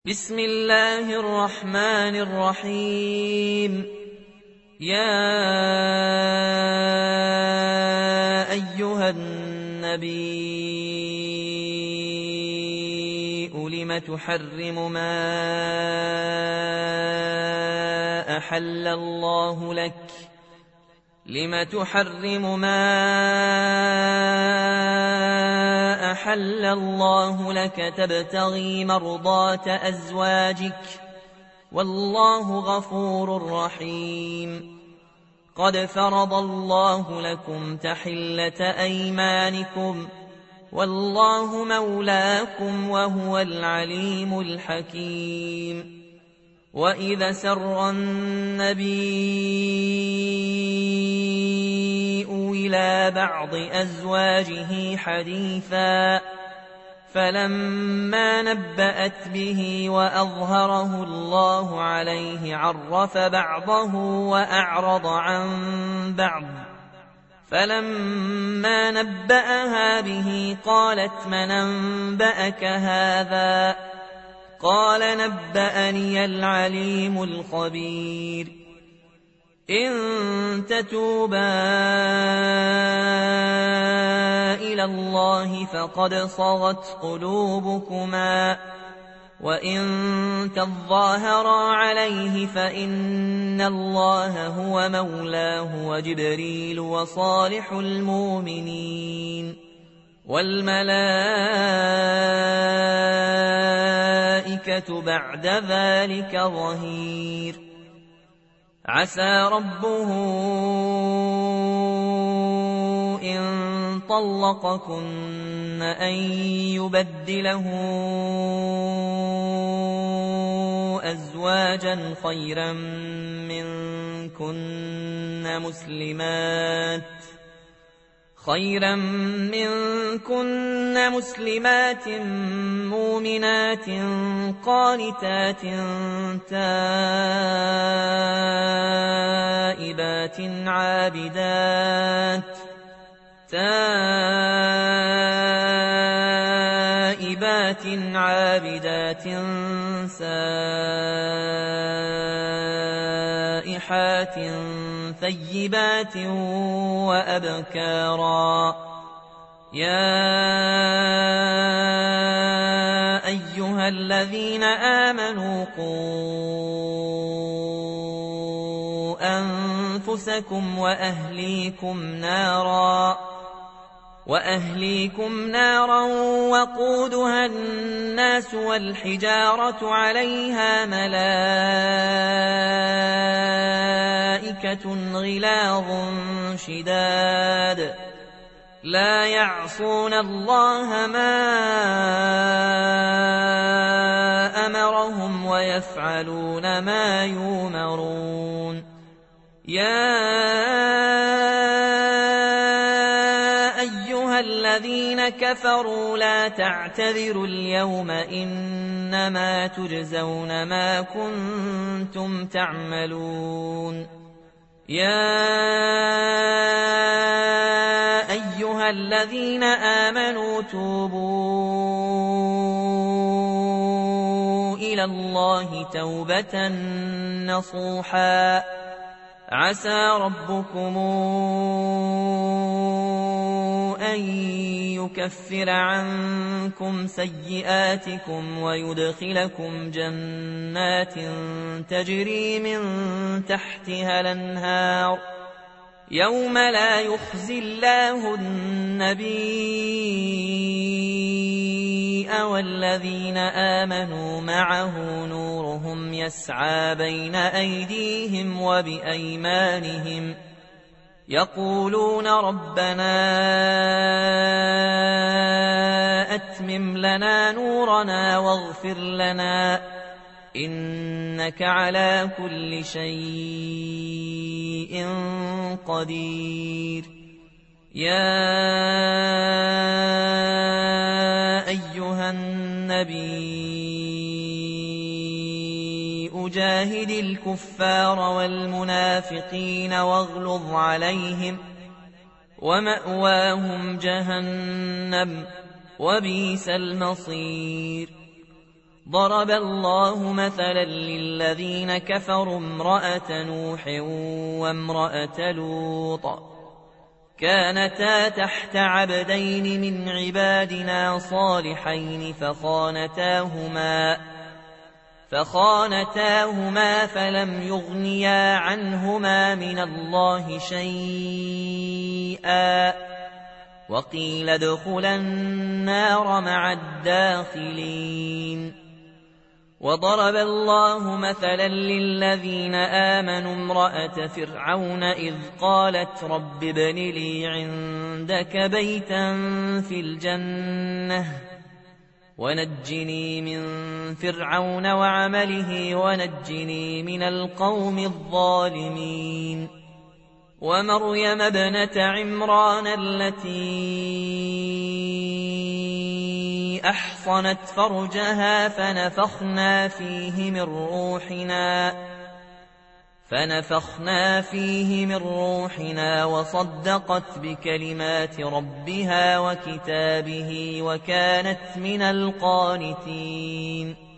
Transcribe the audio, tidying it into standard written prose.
بسم الله الرحمن الرحيم. يا أيها النبي لم تحرم ما أحل الله لك لم تحرم ما أحل الله لك تبتغي مرضات أزواجك والله غفور رحيم. قد فرض الله لكم تحلة أيمانكم والله مولاكم وهو العليم الحكيم. وإذا سر النبي إلى بعض أزواجه حديثا فلما نبأت به وأظهره الله عليه عرف بعضه وأعرض عن بعض. فلما نبأها به قالت من أنبأك هذا؟ قال نبأني العليم الخبير. إن تتوبا إلى الله فقد صغت قلوبكما وإن تظاهرا عليه فإن الله هو مولاه وجبريل وصالح المؤمنين والملائكة بعد ذلك ظهير. عسى ربه إن طلقكن أن يبدله أزواجا خيرا منكن مسلمات مؤمنات قانتات تائبات عابدات سائحات ثيبات وأبكارا. يا أيها الذين آمنوا قوا أنفسكم وأهليكم نارا وقودها الناس والحجارة عليها ملائكة غلاظ شداد لا يعصون الله ما أمرهم ويفعلون ما يؤمرون. يا أيها الذين كفروا لا تعتذروا اليوم إنما تجزون ما كنتم تعملون. يا أيها الذين آمنوا توبوا إلى الله توبة نصوحا عسى ربكم أن يكفر عنكم سيئاتكم ويدخلكم جنات تجري من تحتها الأنهار يوم لا يخزي الله النبي والذين آمنوا معه نورهم يسعى بين أيديهم وبأيمانهم يقولون ربنا أتمم لنا نورنا واغفر لنا إنك على كل شيء قدير. يا أيها النبي جاهد الكفار والمنافقين واغلظ عليهم ومأواهم جهنم وبئس المصير. ضرب الله مثلا للذين كفروا امرأة نوح وامرأة لوط كانتا تحت عبدين من عبادنا صالحين فخانتاهما فلم يغنيا عنهما من الله شيئا وقيل ادخلا النار مع الداخلين. وضرب الله مثلا للذين آمنوا امرأة فرعون إذ قالت رب ابن لي عندك بيتا في الجنة ونجني من فرعون وعمله ونجني من القوم الظالمين. ومريم ابنة عمران التي أحصنت فرجها فنفخنا فيه من روحنا وصدقت بكلمات ربها وكتابه وكانت من القانتين.